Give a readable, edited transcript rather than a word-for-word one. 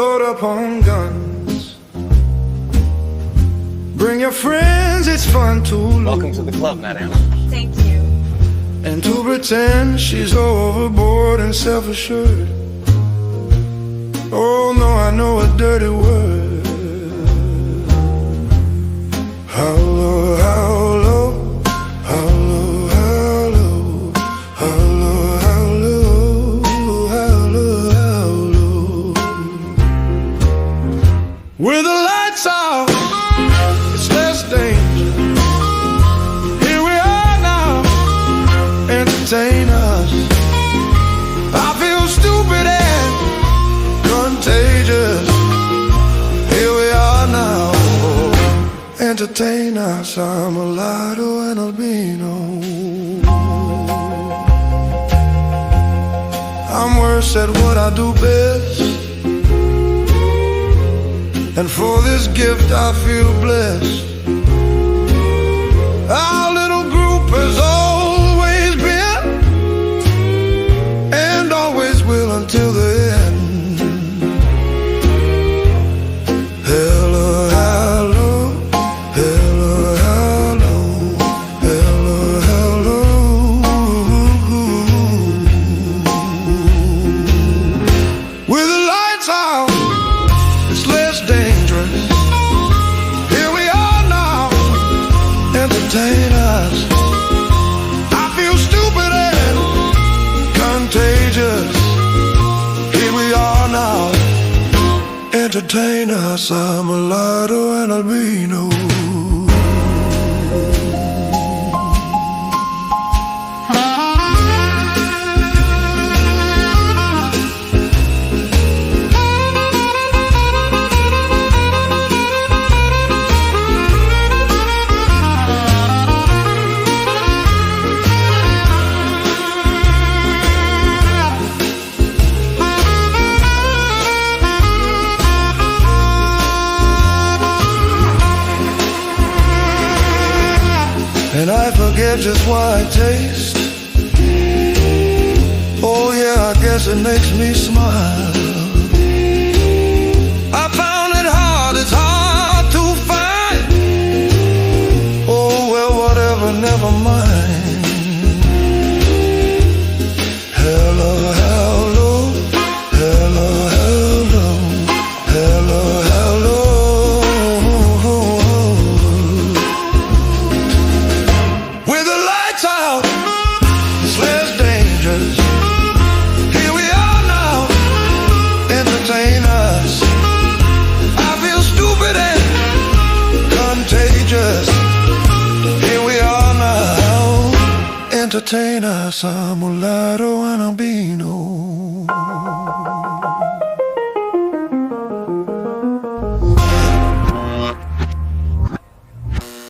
load up on guns. Bring your friends, it's fun to lose. Welcome to the club, madam. Thank you. And to pretend she's overboard and self-assured. Oh no, I know a dirty word. How low, how low, how low, how low, how low, how low, how low, how low. With the lights off, it's less dangerous. Here we are now, entertain us. I feel stupid and contagious. Here we are now, entertain us. I'm a mulatto and albino. I'm worse at what I do best, and for this gift I feel blessed. Our little group has always been, and always will until the end. Hello, hello, hello, hello, hello, hello. With the lights out, it's less dangerous. Here we are now, entertain us. I feel stupid and contagious. Here we are now, entertain us. I'm a mulatto and albino. And I forget just why I taste. Oh yeah, I guess it makes me smile. I found it hard, it's hard to find. Oh well, whatever, never mind. Hello, hello, hello, hello, hello, hello. With the lights out, it's less dangerous. Here we are now, entertain us. I feel stupid and contagious. Here we are now, entertain us. I'm a mulatto and albino.